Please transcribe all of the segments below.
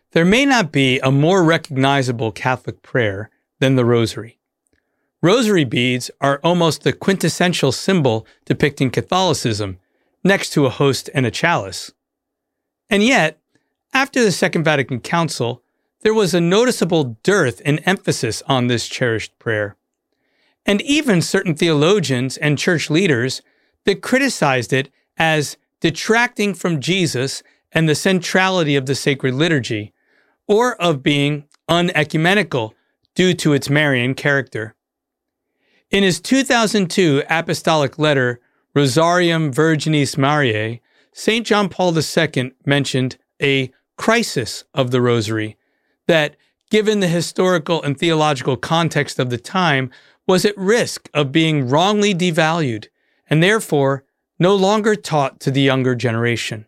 There may not be a more recognizable Catholic prayer than the Rosary. Rosary beads are almost the quintessential symbol depicting Catholicism, next to a host and a chalice. And yet, after the Second Vatican Council, there was a noticeable dearth in emphasis on this cherished prayer. And even certain theologians and church leaders that criticized it as detracting from Jesus and the centrality of the sacred liturgy, or of being unecumenical due to its Marian character. In his 2002 apostolic letter, Rosarium Virginis Mariae, St. John Paul II mentioned a crisis of the Rosary that, given the historical and theological context of the time, was at risk of being wrongly devalued and therefore no longer taught to the younger generation.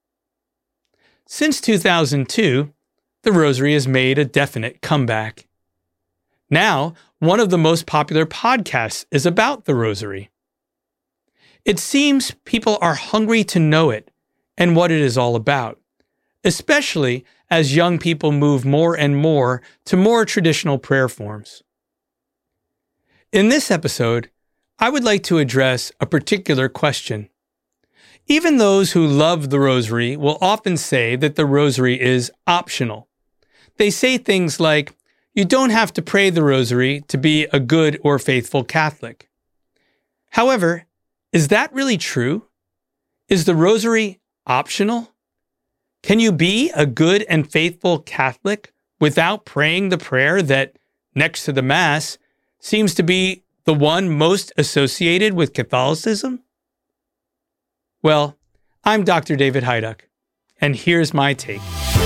Since 2002, the Rosary has made a definite comeback. Now, one of the most popular podcasts is about the Rosary. It seems people are hungry to know it and what it is all about, especially as young people move more and more to more traditional prayer forms. In this episode, I would like to address a particular question. Even those who love the Rosary will often say that the Rosary is optional. They say things like, you don't have to pray the Rosary to be a good or faithful Catholic. However, is that really true? Is the Rosary optional? Can you be a good and faithful Catholic without praying the prayer that, next to the Mass, seems to be the one most associated with Catholicism? Well, I'm Dr. David Heiduck, and here's my take.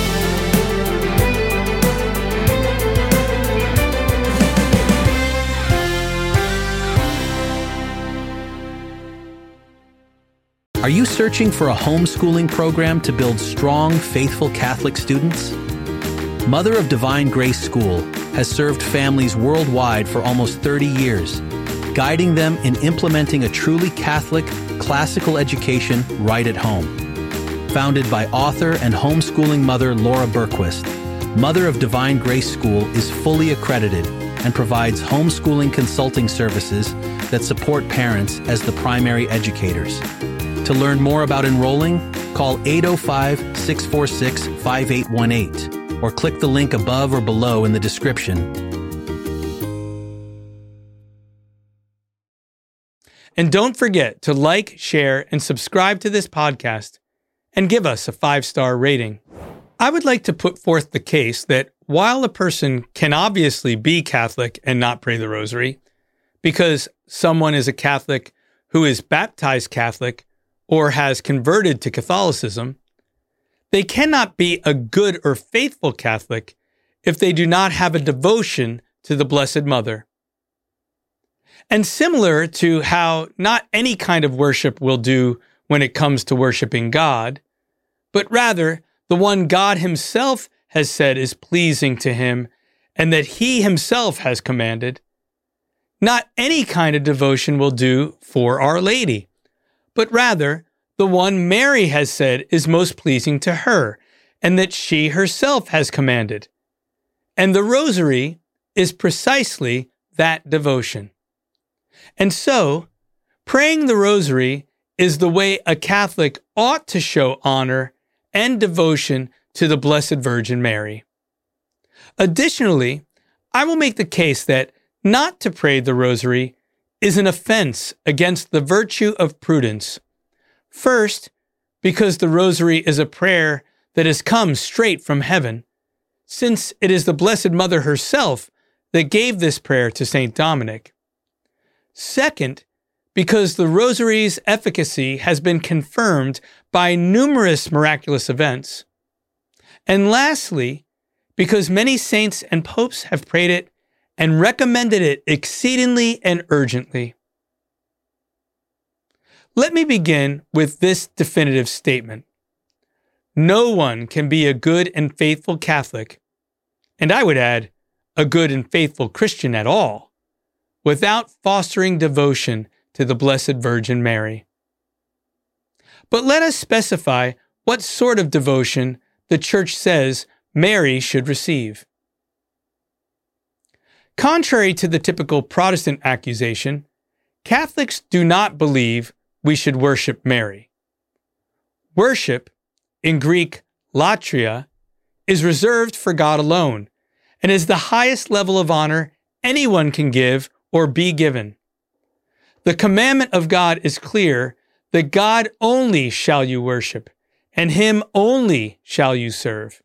Are you searching for a homeschooling program to build strong, faithful Catholic students? Mother of Divine Grace School has served families worldwide for almost 30 years, guiding them in implementing a truly Catholic, classical education right at home. Founded by author and homeschooling mother Laura Berquist, Mother of Divine Grace School is fully accredited and provides homeschooling consulting services that support parents as the primary educators. To learn more about enrolling, call 805-646-5818 or click the link above or below in the description. And don't forget to like, share, and subscribe to this podcast and give us a 5-star rating. I would like to put forth the case that while a person can obviously be Catholic and not pray the Rosary, because someone is a Catholic who is baptized Catholic or has converted to Catholicism, they cannot be a good or faithful Catholic if they do not have a devotion to the Blessed Mother. And similar to how not any kind of worship will do when it comes to worshiping God, but rather the one God Himself has said is pleasing to Him and that He Himself has commanded, not any kind of devotion will do for Our Lady, but rather the one Mary has said is most pleasing to her, and that she herself has commanded. And the Rosary is precisely that devotion. And so, praying the Rosary is the way a Catholic ought to show honor and devotion to the Blessed Virgin Mary. Additionally, I will make the case that not to pray the Rosary is an offense against the virtue of prudence. First, because the Rosary is a prayer that has come straight from heaven, since it is the Blessed Mother herself that gave this prayer to St. Dominic. Second, because the Rosary's efficacy has been confirmed by numerous miraculous events. And lastly, because many saints and popes have prayed it and recommended it exceedingly and urgently. Let me begin with this definitive statement. No one can be a good and faithful Catholic, and I would add, a good and faithful Christian at all, without fostering devotion to the Blessed Virgin Mary. But let us specify what sort of devotion the Church says Mary should receive. Contrary to the typical Protestant accusation, Catholics do not believe we should worship Mary. Worship, in Greek latria, is reserved for God alone and is the highest level of honor anyone can give or be given. The commandment of God is clear that God only shall you worship, and him only shall you serve.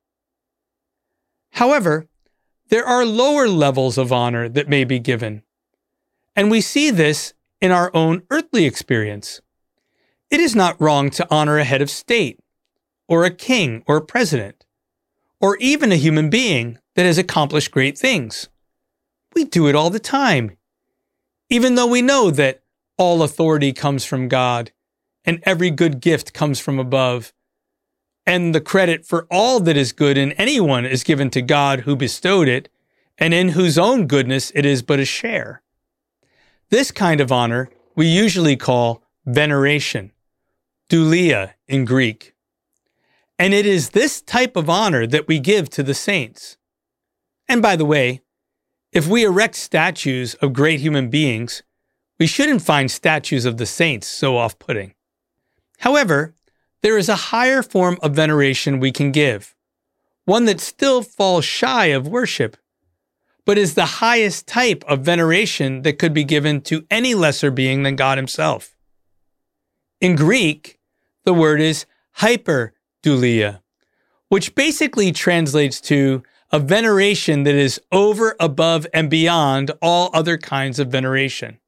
However, there are lower levels of honor that may be given, and we see this in our own earthly experience. It is not wrong to honor a head of state, or a king or a president, or even a human being that has accomplished great things. We do it all the time, even though we know that all authority comes from God, and every good gift comes from above, and the credit for all that is good in anyone is given to God who bestowed it, and in whose own goodness it is but a share. This kind of honor we usually call veneration, doulia in Greek. And it is this type of honor that we give to the saints. And by the way, if we erect statues of great human beings, we shouldn't find statues of the saints so off-putting. However, there is a higher form of veneration we can give, one that still falls shy of worship, but is the highest type of veneration that could be given to any lesser being than God himself. In Greek, the word is hyperdoulia, which basically translates to a veneration that is over, above, and beyond all other kinds of veneration.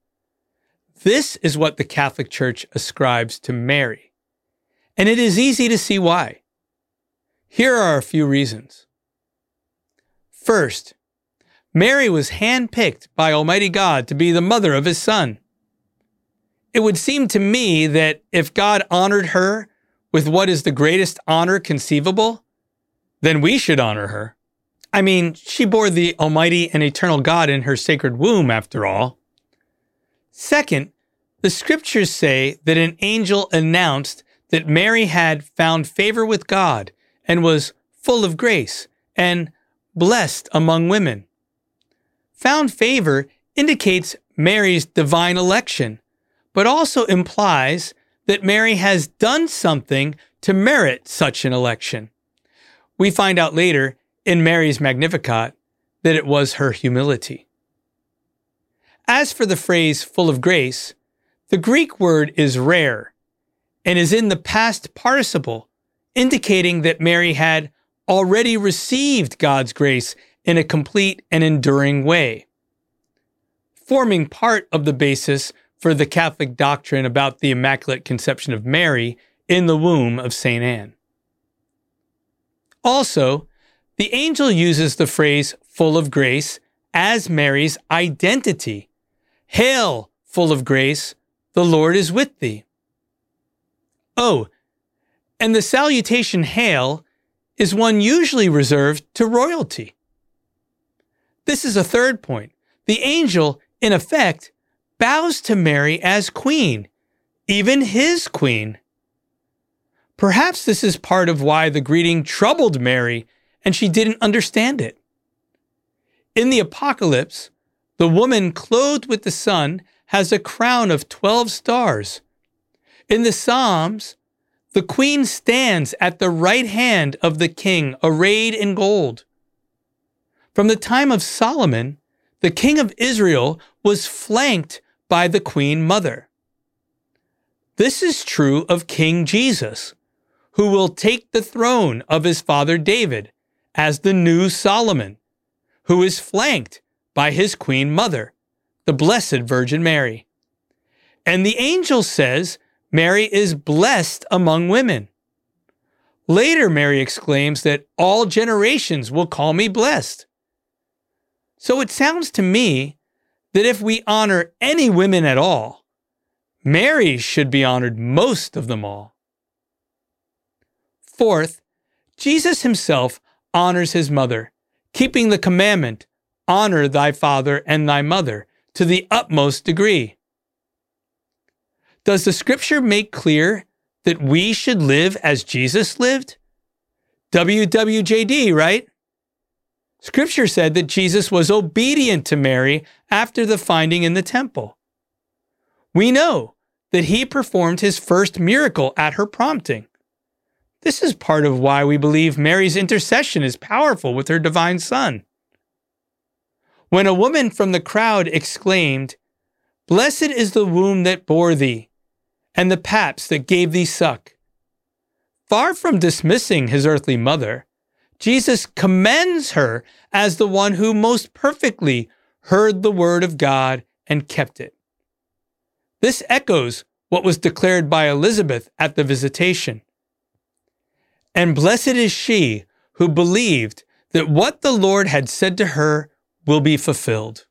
This is what the Catholic Church ascribes to Mary, and it is easy to see why. Here are a few reasons. First, Mary was handpicked by Almighty God to be the mother of his Son. It would seem to me that if God honored her with what is the greatest honor conceivable, then we should honor her. I mean, she bore the Almighty and eternal God in her sacred womb, after all. Second, the scriptures say that an angel announced that Mary had found favor with God and was full of grace and blessed among women. Found favor indicates Mary's divine election, but also implies that Mary has done something to merit such an election. We find out later in Mary's Magnificat that it was her humility. As for the phrase full of grace, the Greek word is rare and is in the past participle, indicating that Mary had already received God's grace in a complete and enduring way. Forming part of the basis for the Catholic doctrine about the Immaculate Conception of Mary in the womb of St. Anne. Also, the angel uses the phrase full of grace as Mary's identity. Hail, full of grace, the Lord is with thee. Oh, and the salutation hail is one usually reserved to royalty. This is a third point. The angel, in effect, bows to Mary as queen, even his queen. Perhaps this is part of why the greeting troubled Mary and she didn't understand it. In the Apocalypse, the woman clothed with the sun has a crown of 12 stars. In the Psalms, the queen stands at the right hand of the king, arrayed in gold. From the time of Solomon, the king of Israel was flanked by the queen mother. This is true of King Jesus, who will take the throne of his father David as the new Solomon, who is flanked by his queen mother, the Blessed Virgin Mary. And the angel says Mary is blessed among women. Later, Mary exclaims that all generations will call me blessed. So it sounds to me that if we honor any women at all, Mary should be honored most of them all. Fourth, Jesus himself honors his mother, keeping the commandment, honor thy father and thy mother, to the utmost degree. Does the scripture make clear that we should live as Jesus lived? WWJD, right? Scripture said that Jesus was obedient to Mary after the finding in the temple. We know that he performed his first miracle at her prompting. This is part of why we believe Mary's intercession is powerful with her divine Son. When a woman from the crowd exclaimed, "Blessed is the womb that bore thee, and the paps that gave thee suck," far from dismissing his earthly mother, Jesus commends her as the one who most perfectly heard the word of God and kept it. This echoes what was declared by Elizabeth at the visitation. And blessed is she who believed that what the Lord had said to her will be fulfilled.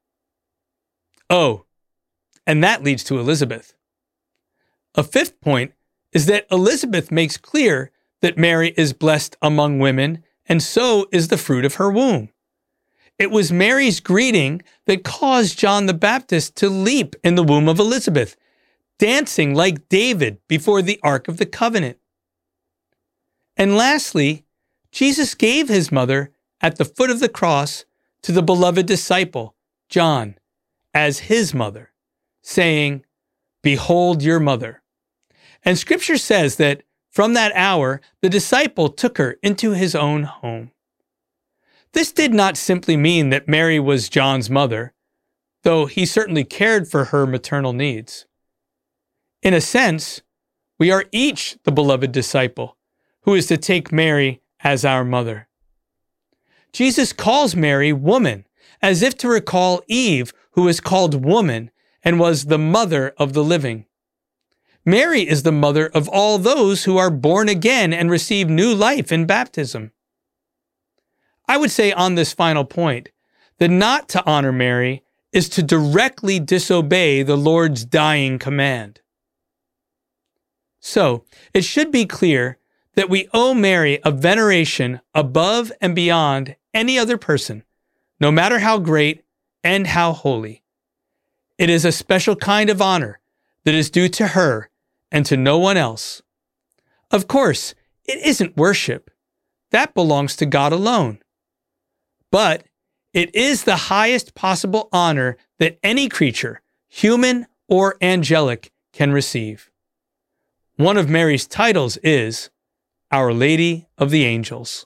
Oh, and that leads to Elizabeth. A fifth point is that Elizabeth makes clear that Mary is blessed among women, and so is the fruit of her womb. It was Mary's greeting that caused John the Baptist to leap in the womb of Elizabeth, dancing like David before the Ark of the Covenant. And lastly, Jesus gave his mother at the foot of the cross to the beloved disciple, John, as his mother, saying, "Behold your mother." And Scripture says that from that hour, the disciple took her into his own home. This did not simply mean that Mary was John's mother, though he certainly cared for her maternal needs. In a sense, we are each the beloved disciple who is to take Mary as our mother. Jesus calls Mary woman, as if to recall Eve, who was called woman and was the mother of the living. Mary is the mother of all those who are born again and receive new life in baptism. I would say on this final point that not to honor Mary is to directly disobey the Lord's dying command. So, it should be clear that we owe Mary a veneration above and beyond any other person, no matter how great and how holy. It is a special kind of honor that is due to her and to no one else. Of course, it isn't worship. That belongs to God alone. But it is the highest possible honor that any creature, human or angelic, can receive. One of Mary's titles is Our Lady of the Angels.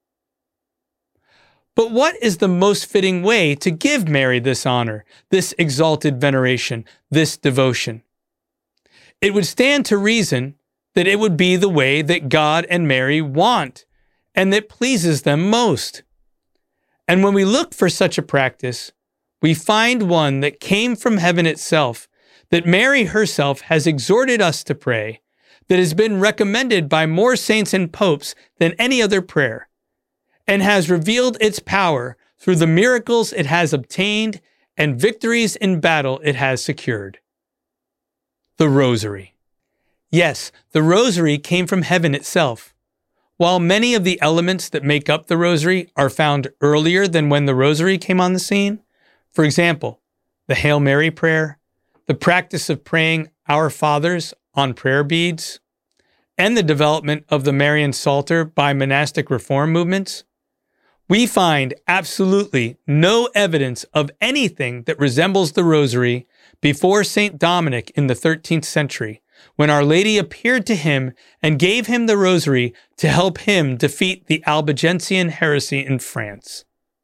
But what is the most fitting way to give Mary this honor, this exalted veneration, this devotion? It would stand to reason that it would be the way that God and Mary want and that pleases them most. And when we look for such a practice, we find one that came from heaven itself, that Mary herself has exhorted us to pray, that has been recommended by more saints and popes than any other prayer, and has revealed its power through the miracles it has obtained and victories in battle it has secured. The Rosary. Yes, the Rosary came from heaven itself. While many of the elements that make up the Rosary are found earlier than when the Rosary came on the scene, for example, the Hail Mary prayer, the practice of praying Our Fathers on prayer beads, and the development of the Marian Psalter by monastic reform movements, we find absolutely no evidence of anything that resembles the Rosary before St. Dominic in the 13th century, when Our Lady appeared to him and gave him the Rosary to help him defeat the Albigensian heresy in France.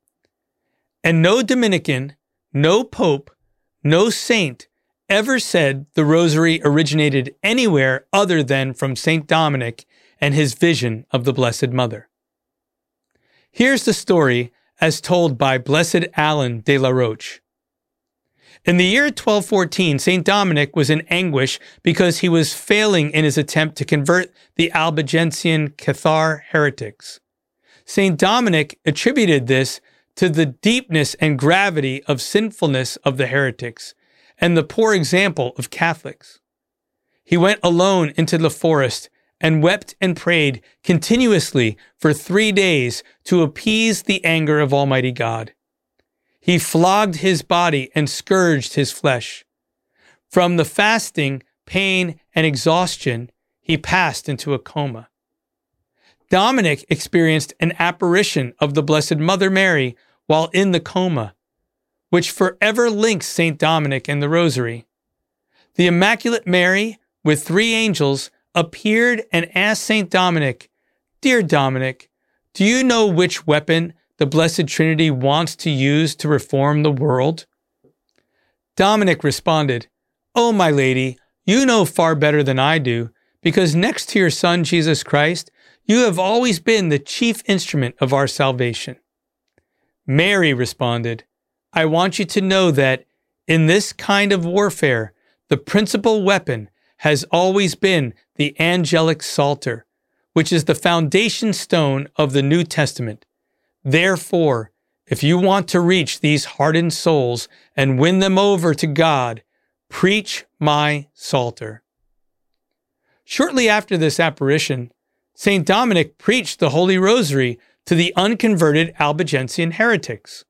And no Dominican, no pope, no saint ever said the Rosary originated anywhere other than from St. Dominic and his vision of the Blessed Mother. Here's the story as told by Blessed Alan de la Roche. In the year 1214, St. Dominic was in anguish because he was failing in his attempt to convert the Albigensian Cathar heretics. St. Dominic attributed this to the deepness and gravity of sinfulness of the heretics and the poor example of Catholics. He went alone into the forest and wept and prayed continuously for 3 days to appease the anger of Almighty God. He flogged his body and scourged his flesh. From the fasting, pain, and exhaustion, he passed into a coma. Dominic experienced an apparition of the Blessed Mother Mary while in the coma, which forever links St. Dominic and the Rosary. The Immaculate Mary, with 3 angels, appeared and asked St. Dominic, "Dear Dominic, do you know which weapon the Blessed Trinity wants to use to reform the world?" Dominic responded, "Oh, my lady, you know far better than I do, because next to your Son, Jesus Christ, you have always been the chief instrument of our salvation." Mary responded, "I want you to know that in this kind of warfare, the principal weapon has always been the angelic Psalter, which is the foundation stone of the New Testament. Therefore, if you want to reach these hardened souls and win them over to God, preach my Psalter." Shortly after this apparition, St. Dominic preached the Holy Rosary to the unconverted Albigensian heretics.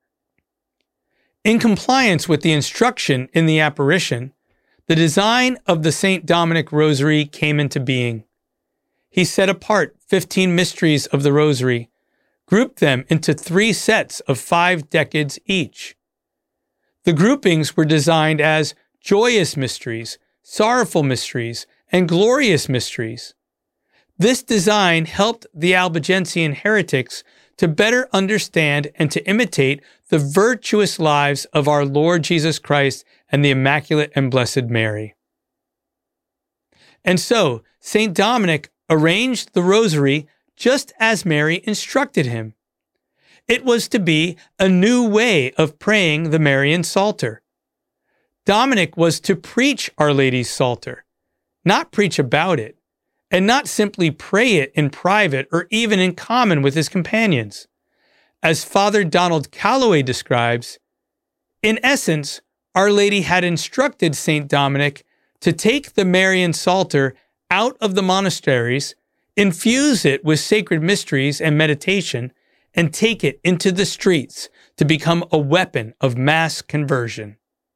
In compliance with the instruction in the apparition, the design of the St. Dominic Rosary came into being. He set apart 15 mysteries of the Rosary, grouped them into 3 sets of 5 decades each. The groupings were designed as joyous mysteries, sorrowful mysteries, and glorious mysteries. This design helped the Albigensian heretics to better understand and to imitate the virtuous lives of our Lord Jesus Christ and the Immaculate and Blessed Mary. And so, St. Dominic arranged the Rosary just as Mary instructed him. It was to be a new way of praying the Marian Psalter. Dominic was to preach Our Lady's Psalter, not preach about it, and not simply pray it in private or even in common with his companions. As Father Donald Calloway describes, in essence, Our Lady had instructed St. Dominic to take the Marian Psalter out of the monasteries, infuse it with sacred mysteries and meditation, and take it into the streets to become a weapon of mass conversion.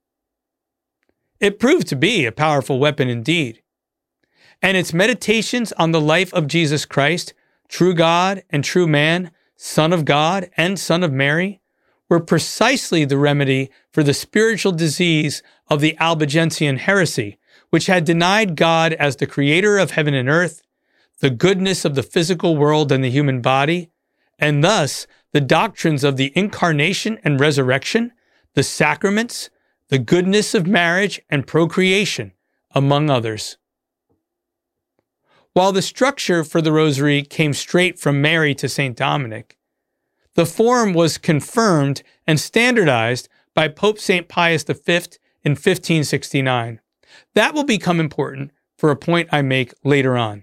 It proved to be a powerful weapon indeed. And its meditations on the life of Jesus Christ, true God and true man, Son of God and Son of Mary, were precisely the remedy for the spiritual disease of the Albigensian heresy, which had denied God as the creator of heaven and earth, the goodness of the physical world and the human body, and thus the doctrines of the incarnation and resurrection, the sacraments, the goodness of marriage and procreation, among others. While the structure for the Rosary came straight from Mary to St. Dominic, the form was confirmed and standardized by Pope St. Pius V in 1569. That will become important for a point I make later on.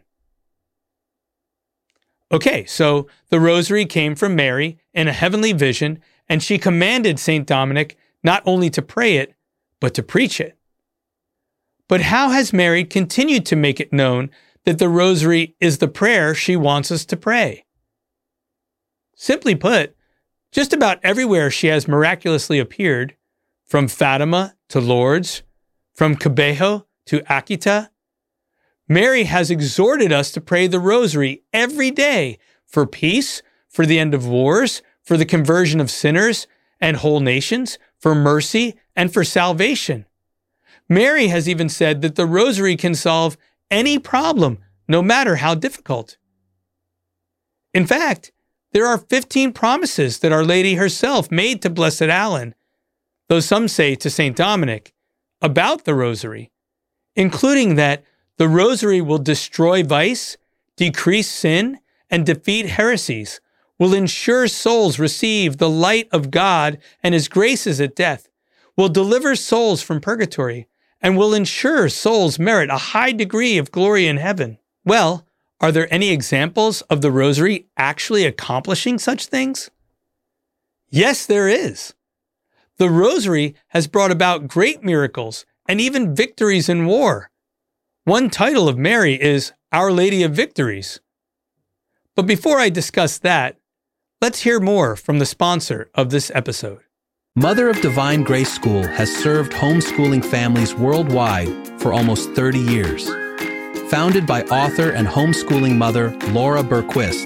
Okay, so the Rosary came from Mary in a heavenly vision, and she commanded St. Dominic not only to pray it, but to preach it. But how has Mary continued to make it known that the Rosary is the prayer she wants us to pray? Simply put, just about everywhere she has miraculously appeared, from Fatima to Lourdes, from Kibeho to Akita, Mary has exhorted us to pray the Rosary every day for peace, for the end of wars, for the conversion of sinners and whole nations, for mercy, and for salvation. Mary has even said that the Rosary can solve any problem, no matter how difficult. In fact, there are 15 promises that Our Lady herself made to Blessed Alan, though some say to St. Dominic, about the Rosary, including that the Rosary will destroy vice, decrease sin, and defeat heresies, will ensure souls receive the light of God and His graces at death, will deliver souls from purgatory, and will ensure souls merit a high degree of glory in heaven. Well, are there any examples of the Rosary actually accomplishing such things? Yes, there is. The Rosary has brought about great miracles and even victories in war. One title of Mary is Our Lady of Victories. But before I discuss that, let's hear more from the sponsor of this episode. Mother of Divine Grace School has served homeschooling families worldwide for almost 30 years. Founded by author and homeschooling mother Laura Berquist,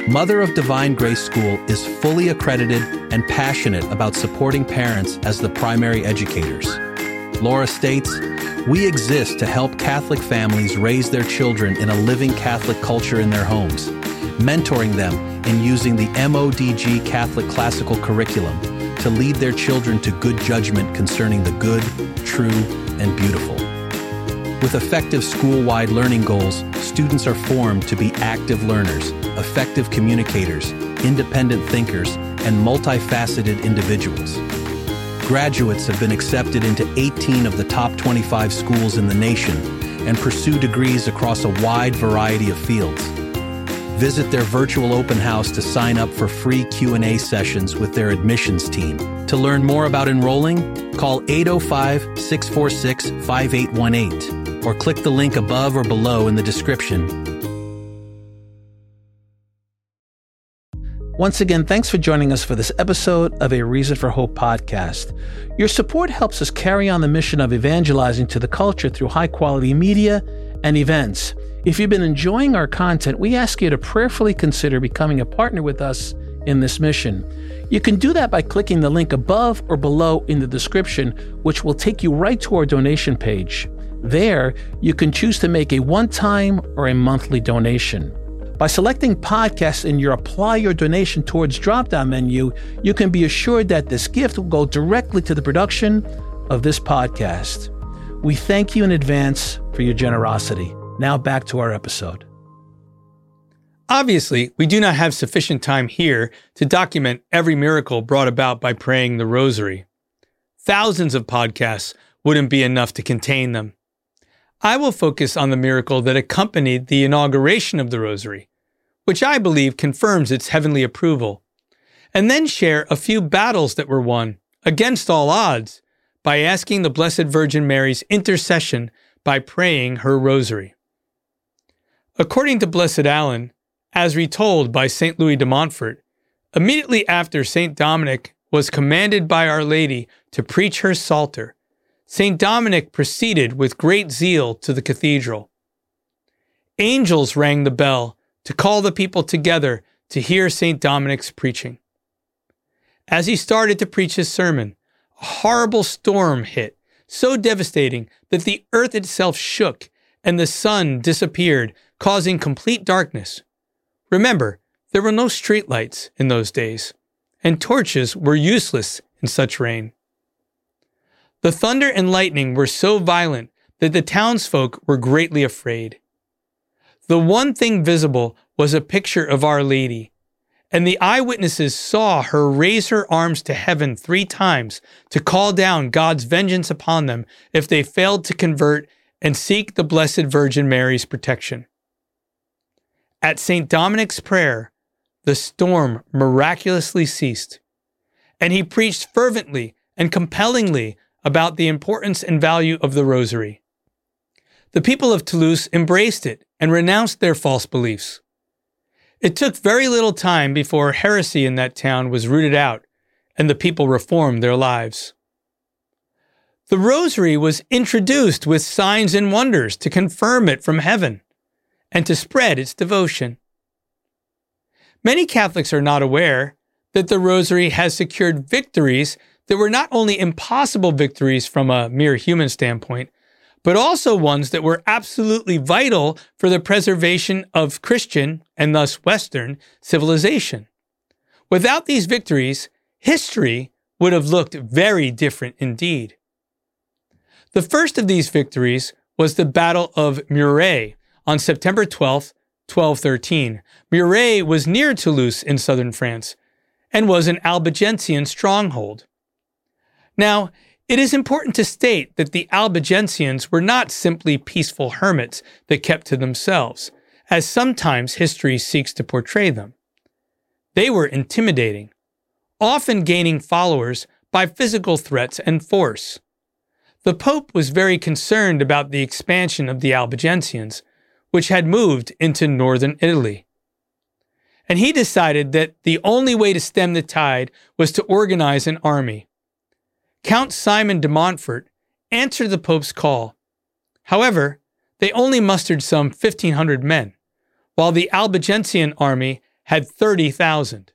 Mother of Divine Grace School is fully accredited and passionate about supporting parents as the primary educators. Laura states, "We exist to help Catholic families raise their children in a living Catholic culture in their homes, mentoring them in using the MODG Catholic classical curriculum to lead their children to good judgment concerning the good, true, and beautiful." With effective school-wide learning goals, students are formed to be active learners, effective communicators, independent thinkers, and multifaceted individuals. Graduates have been accepted into 18 of the top 25 schools in the nation and pursue degrees across a wide variety of fields. Visit their virtual open house to sign up for free Q&A sessions with their admissions team. To learn more about enrolling, call 805-646-5818 or click the link above or below in the description. Once again, thanks for joining us for this episode of A Reason for Hope podcast. Your support helps us carry on the mission of evangelizing to the culture through high-quality media and events. If you've been enjoying our content, we ask you to prayerfully consider becoming a partner with us in this mission. You can do that by clicking the link above or below in the description, which will take you right to our donation page. There, you can choose to make a one-time or a monthly donation. By selecting podcasts in your Apply Your Donation Towards drop-down menu, you can be assured that this gift will go directly to the production of this podcast. We thank you in advance for your generosity. Now back to our episode. Obviously, we do not have sufficient time here to document every miracle brought about by praying the Rosary. Thousands of podcasts wouldn't be enough to contain them. I will focus on the miracle that accompanied the inauguration of the Rosary, which I believe confirms its heavenly approval, and then share a few battles that were won, against all odds, by asking the Blessed Virgin Mary's intercession by praying her Rosary. According to Blessed Allen, as retold by St. Louis de Montfort, immediately after St. Dominic was commanded by Our Lady to preach her Psalter, St. Dominic proceeded with great zeal to the cathedral. Angels rang the bell to call the people together to hear St. Dominic's preaching. As he started to preach his sermon, a horrible storm hit, so devastating that the earth itself shook and the sun disappeared, causing complete darkness. Remember, there were no streetlights in those days, and torches were useless in such rain. The thunder and lightning were so violent that the townsfolk were greatly afraid. The one thing visible was a picture of Our Lady, and the eyewitnesses saw her raise her arms to heaven 3 times to call down God's vengeance upon them if they failed to convert and seek the Blessed Virgin Mary's protection. At St. Dominic's prayer, the storm miraculously ceased, and he preached fervently and compellingly about the importance and value of the Rosary. The people of Toulouse embraced it and renounced their false beliefs. It took very little time before heresy in that town was rooted out and the people reformed their lives. The Rosary was introduced with signs and wonders to confirm it from heaven and to spread its devotion. Many Catholics are not aware that the Rosary has secured victories that were not only impossible victories from a mere human standpoint, but also ones that were absolutely vital for the preservation of Christian, and thus Western, civilization. Without these victories, history would have looked very different indeed. The first of these victories was the Battle of Muret on September 12, 1213. Muret was near Toulouse in southern France and was an Albigensian stronghold. Now, it is important to state that the Albigensians were not simply peaceful hermits that kept to themselves, as sometimes history seeks to portray them. They were intimidating, often gaining followers by physical threats and force. The Pope was very concerned about the expansion of the Albigensians, which had moved into northern Italy. And he decided that the only way to stem the tide was to organize an army. Count Simon de Montfort answered the Pope's call. However, they only mustered some 1,500 men, while the Albigensian army had 30,000.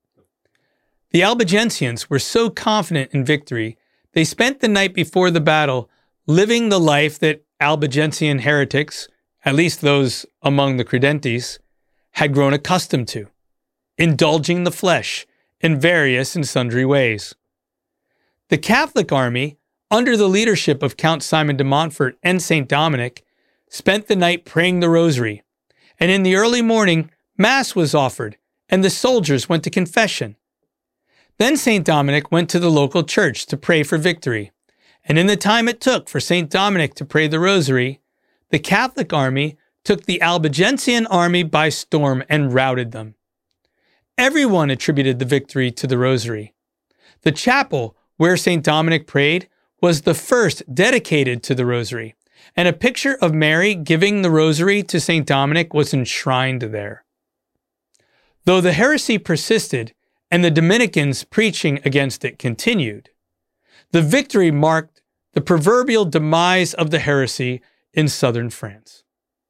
The Albigensians were so confident in victory, they spent the night before the battle living the life that Albigensian heretics, at least those among the Credentes, had grown accustomed to, indulging the flesh in various and sundry ways. The Catholic army, under the leadership of Count Simon de Montfort and St. Dominic, spent the night praying the rosary, and in the early morning, Mass was offered, and the soldiers went to confession. Then St. Dominic went to the local church to pray for victory, and in the time it took for St. Dominic to pray the rosary, the Catholic army took the Albigensian army by storm and routed them. Everyone attributed the victory to the rosary. The chapel where St. Dominic prayed was the first dedicated to the rosary, and a picture of Mary giving the rosary to St. Dominic was enshrined there. Though the heresy persisted and the Dominicans preaching against it continued, the victory marked the proverbial demise of the heresy in southern France.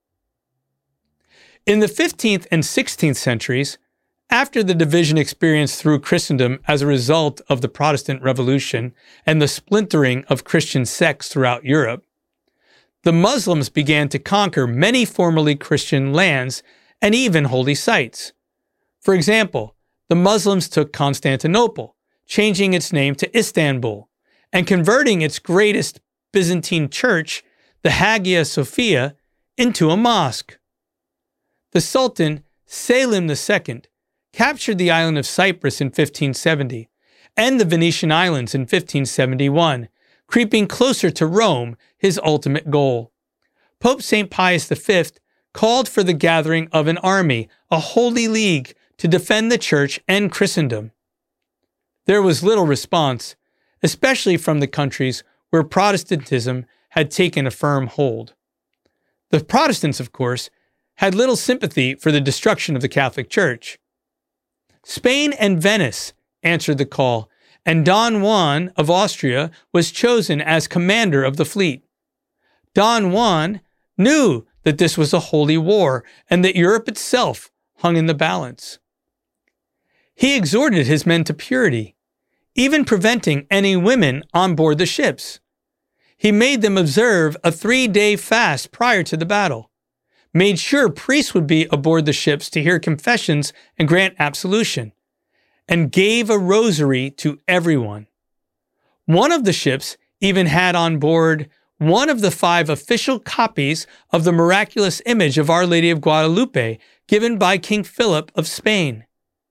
In the 15th and 16th centuries, after the division experienced through Christendom as a result of the Protestant Revolution and the splintering of Christian sects throughout Europe, the Muslims began to conquer many formerly Christian lands and even holy sites. For example, the Muslims took Constantinople, changing its name to Istanbul, and converting its greatest Byzantine church, the Hagia Sophia, into a mosque. The Sultan, Selim II, captured the island of Cyprus in 1570 and the Venetian islands in 1571, creeping closer to Rome, his ultimate goal. Pope St. Pius V called for the gathering of an army, a holy league, to defend the church and Christendom. There was little response, especially from the countries where Protestantism had taken a firm hold. The Protestants, of course, had little sympathy for the destruction of the Catholic Church. Spain and Venice answered the call, and Don Juan of Austria was chosen as commander of the fleet. Don Juan knew that this was a holy war and that Europe itself hung in the balance. He exhorted his men to purity, even preventing any women on board the ships. He made them observe a 3-day fast prior to the battle, made sure priests would be aboard the ships to hear confessions and grant absolution, and gave a rosary to everyone. One of the ships even had on board one of the 5 official copies of the miraculous image of Our Lady of Guadalupe given by King Philip of Spain.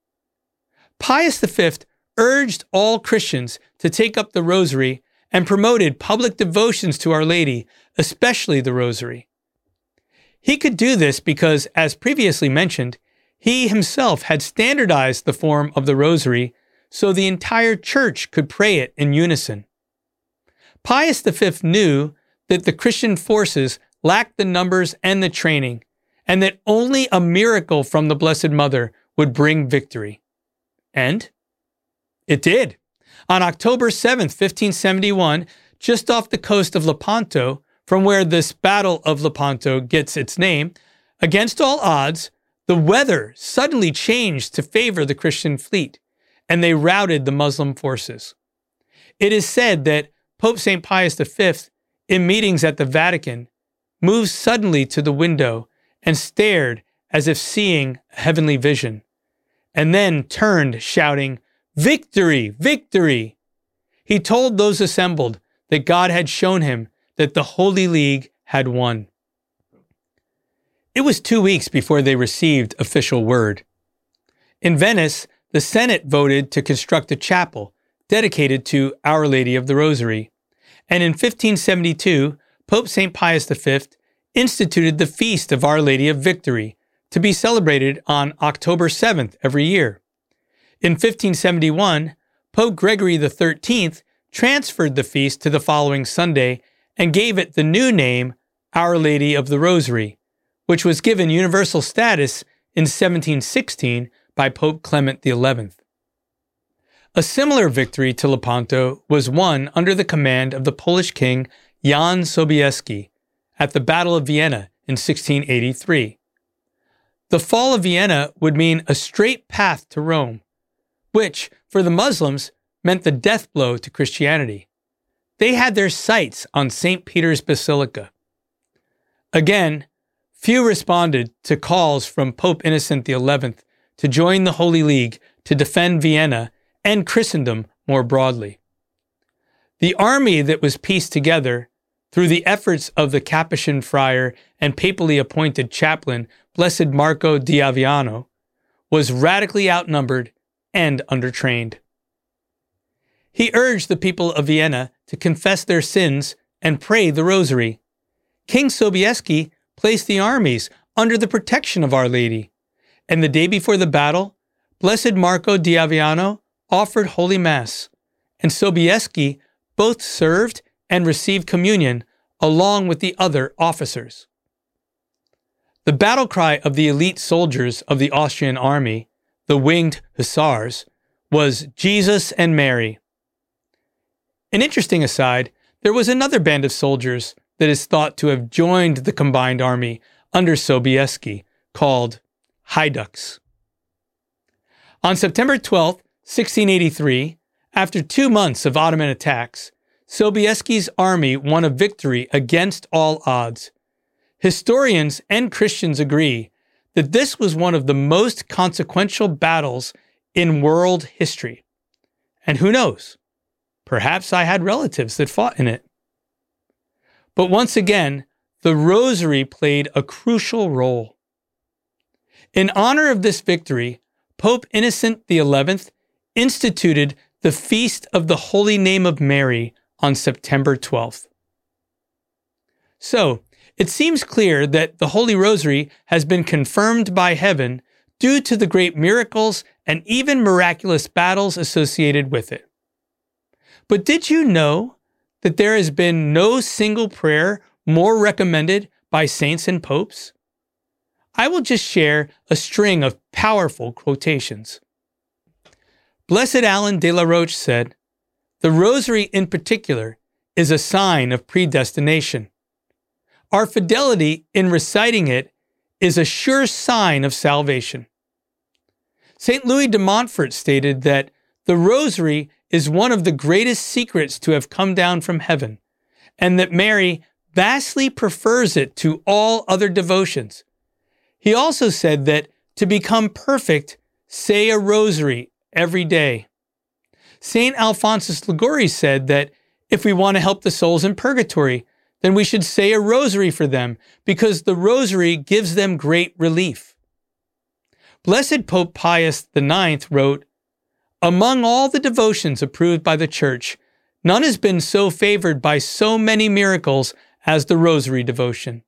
Pius V urged all Christians to take up the rosary and promoted public devotions to Our Lady, especially the rosary. He could do this because, as previously mentioned, he himself had standardized the form of the rosary so the entire church could pray it in unison. Pius V knew that the Christian forces lacked the numbers and the training, and that only a miracle from the Blessed Mother would bring victory. And it did. On October 7th, 1571, just off the coast of Lepanto, from where this Battle of Lepanto gets its name, against all odds, the weather suddenly changed to favor the Christian fleet, and they routed the Muslim forces. It is said that Pope St. Pius V, in meetings at the Vatican, moved suddenly to the window and stared as if seeing a heavenly vision, and then turned shouting, "Victory! Victory!" He told those assembled that God had shown him that the Holy League had won. It was 2 weeks before they received official word. In Venice, the Senate voted to construct a chapel dedicated to Our Lady of the Rosary, and in 1572, Pope St. Pius V instituted the Feast of Our Lady of Victory, to be celebrated on October 7th every year. In 1571, Pope Gregory XIII transferred the feast to the following Sunday and gave it the new name, Our Lady of the Rosary, which was given universal status in 1716 by Pope Clement XI. A similar victory to Lepanto was won under the command of the Polish king Jan Sobieski at the Battle of Vienna in 1683. The fall of Vienna would mean a straight path to Rome, which, for the Muslims, meant the death blow to Christianity. They had their sights on St. Peter's Basilica. Again, few responded to calls from Pope Innocent XI to join the Holy League to defend Vienna and Christendom more broadly. The army that was pieced together through the efforts of the Capuchin friar and papally appointed chaplain Blessed Marco di Aviano was radically outnumbered and undertrained. He urged the people of Vienna to confess their sins and pray the rosary. King Sobieski placed the armies under the protection of Our Lady, and the day before the battle, Blessed Marco di Aviano offered Holy Mass, and Sobieski both served and received communion along with the other officers. The battle cry of the elite soldiers of the Austrian army, the winged hussars, was Jesus and Mary. An interesting aside, there was another band of soldiers that is thought to have joined the combined army under Sobieski, called Haiduks. On September 12, 1683, after 2 months of Ottoman attacks, Sobieski's army won a victory against all odds. Historians and Christians agree that this was one of the most consequential battles in world history. And who knows? Perhaps I had relatives that fought in it. But once again, the rosary played a crucial role. In honor of this victory, Pope Innocent XI instituted the Feast of the Holy Name of Mary on September 12th. So, it seems clear that the Holy Rosary has been confirmed by heaven due to the great miracles and even miraculous battles associated with it. But did you know that there has been no single prayer more recommended by saints and popes? I will just share a string of powerful quotations. Blessed Alan de la Roche said, "The Rosary in particular is a sign of predestination. Our fidelity in reciting it is a sure sign of salvation." St. Louis de Montfort stated that the Rosary is one of the greatest secrets to have come down from heaven, and that Mary vastly prefers it to all other devotions. He also said that to become perfect, say a rosary every day. St. Alphonsus Liguori said that if we want to help the souls in purgatory, then we should say a rosary for them, because the rosary gives them great relief. Blessed Pope Pius IX wrote, "Among all the devotions approved by the Church, none has been so favored by so many miracles as the rosary devotion."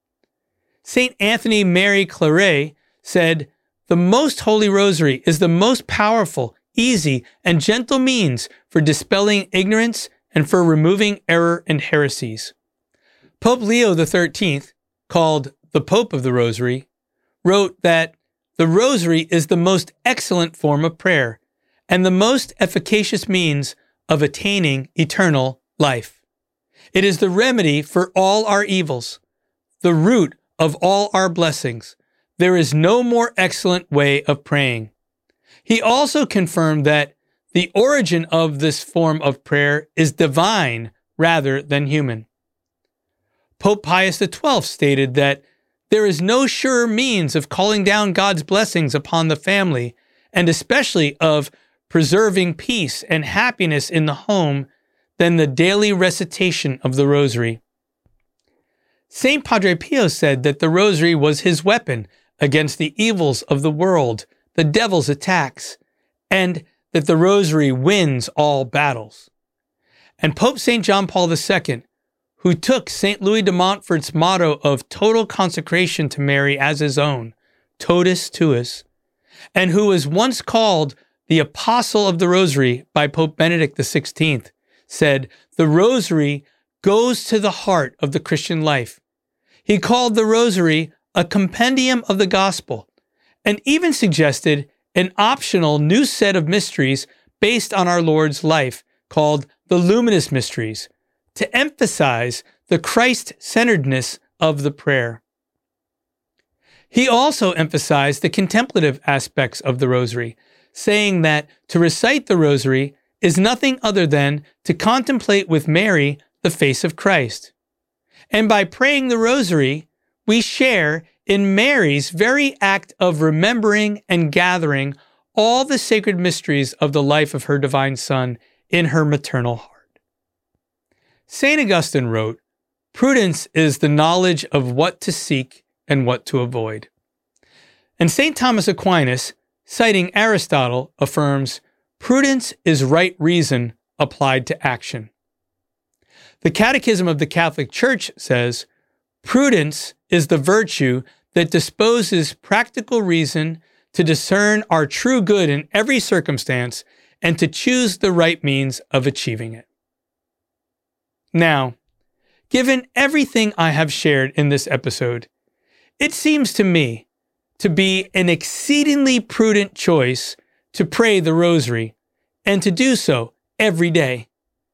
St. Anthony Mary Claret said, "The Most Holy Rosary is the most powerful, easy, and gentle means for dispelling ignorance and for removing error and heresies." Pope Leo XIII, called the Pope of the Rosary, wrote that the Rosary is the most excellent form of prayer and the most efficacious means of attaining eternal life. It is the remedy for all our evils, the root of all our blessings. There is no more excellent way of praying. He also confirmed that the origin of this form of prayer is divine rather than human. Pope Pius XII stated that there is no surer means of calling down God's blessings upon the family, and especially of preserving peace and happiness in the home, than the daily recitation of the Rosary. St. Padre Pio said that the Rosary was his weapon against the evils of the world, the devil's attacks, and that the Rosary wins all battles. And Pope St. John Paul II, who took St. Louis de Montfort's motto of total consecration to Mary as his own, totus tuus, and who was once called the Apostle of the Rosary by Pope Benedict XVI, said, "The Rosary goes to the heart of the Christian life." He called the Rosary a compendium of the gospel, and even suggested an optional new set of mysteries based on our Lord's life called the Luminous Mysteries, to emphasize the Christ-centeredness of the prayer. He also emphasized the contemplative aspects of the rosary, saying that to recite the rosary is nothing other than to contemplate with Mary the face of Christ. And by praying the rosary, we share in Mary's very act of remembering and gathering all the sacred mysteries of the life of her divine Son in her maternal heart. St. Augustine wrote, "Prudence is the knowledge of what to seek and what to avoid." And St. Thomas Aquinas, citing Aristotle, affirms, "Prudence is right reason applied to action." The Catechism of the Catholic Church says, "Prudence is the virtue that disposes practical reason to discern our true good in every circumstance and to choose the right means of achieving it." Now, given everything I have shared in this episode, it seems to me to be an exceedingly prudent choice to pray the rosary and to do so every day.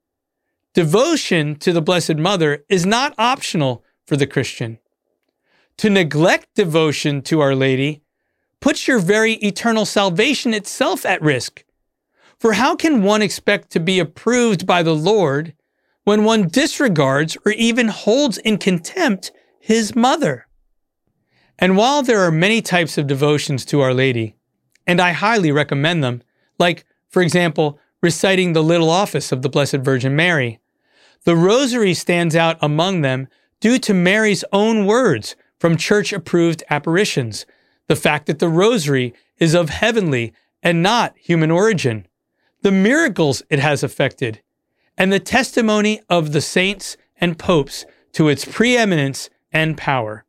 Devotion to the Blessed Mother is not optional for the Christian. To neglect devotion to Our Lady puts your very eternal salvation itself at risk. For how can one expect to be approved by the Lord when one disregards or even holds in contempt His mother? And while there are many types of devotions to Our Lady, and I highly recommend them, like, for example, reciting the Little Office of the Blessed Virgin Mary, the Rosary stands out among them due to Mary's own words from church-approved apparitions, the fact that the Rosary is of heavenly and not human origin, the miracles it has effected, and the testimony of the saints and popes to its preeminence and power.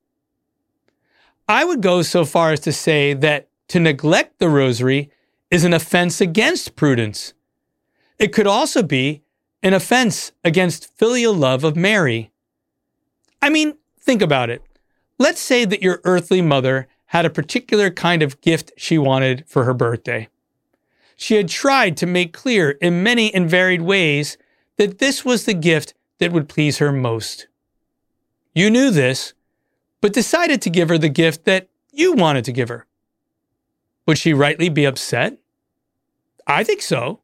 I would go so far as to say that to neglect the Rosary is an offense against prudence. It could also be an offense against filial love of Mary. I mean, think about it. Let's say that your earthly mother had a particular kind of gift she wanted for her birthday. She had tried to make clear in many and varied ways that this was the gift that would please her most. You knew this, but decided to give her the gift that you wanted to give her. Would she rightly be upset? I think so.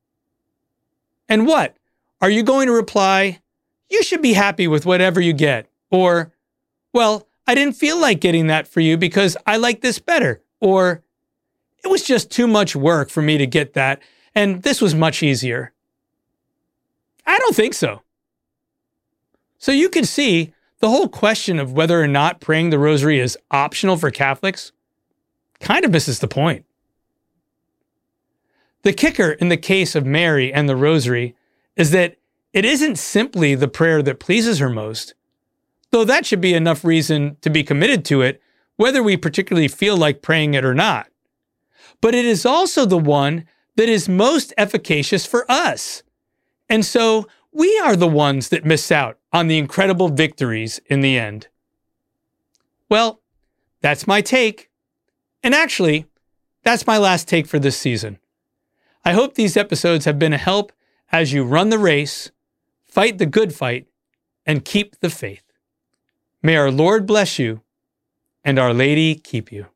And what? Are you going to reply, "You should be happy with whatever you get," or, "Well, I didn't feel like getting that for you because I like this better," or, "It was just too much work for me to get that, and this was much easier"? I don't think so. So you can see the whole question of whether or not praying the Rosary is optional for Catholics kind of misses the point. The kicker in the case of Mary and the Rosary is that it isn't simply the prayer that pleases her most, though that should be enough reason to be committed to it, whether we particularly feel like praying it or not. But it is also the one that is most efficacious for us. And so we are the ones that miss out on the incredible victories in the end. Well, that's my take. And actually, that's my last take for this season. I hope these episodes have been a help as you run the race, fight the good fight, and keep the faith. May our Lord bless you, and Our Lady keep you.